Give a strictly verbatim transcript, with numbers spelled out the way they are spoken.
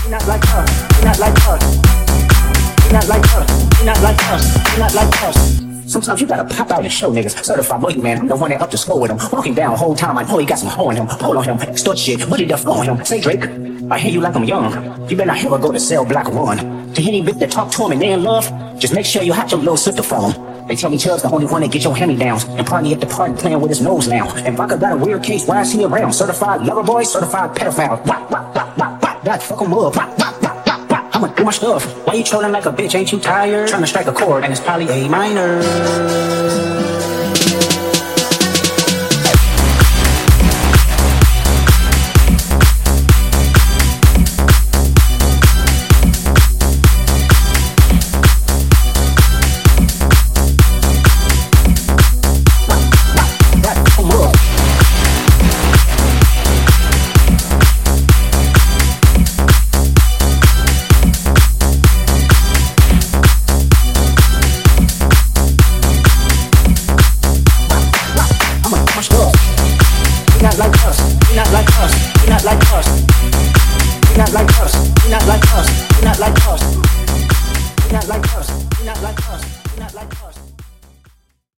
You're not like us. You're not like us. You're not like us. You're not like us. You're not like us. Sometimes you gotta pop out and show niggas. Certified boy, man, I'm the one that up to score with him. Walking down the whole time, I know he got some hoe in him. Pull on him, extort shit, money the flow on him. Say Drake, I hear you like I'm young. You better not ever go to cell block one. To any bitch that talk to him and they in love, just make sure you hot your little sister for him. They tell me Chubb's the only one that get your hand-me-downs and party at the party playing with his nose now. And Vodka got a weird case, why is he around? Certified lover boy, certified pedophile. Wop, wop, wop, wop, wop, wop, fuck him up. Wop, wop, wop, wop, wop. I'ma do my stuff. Why you trolling like a bitch? Ain't you tired? Trying to strike a chord and it's probably A minor. You're not like us, you're not like us, you're not like us. You're not like us, you're not like us, you're not like us. You're not like us, you're not like us, you're not like us.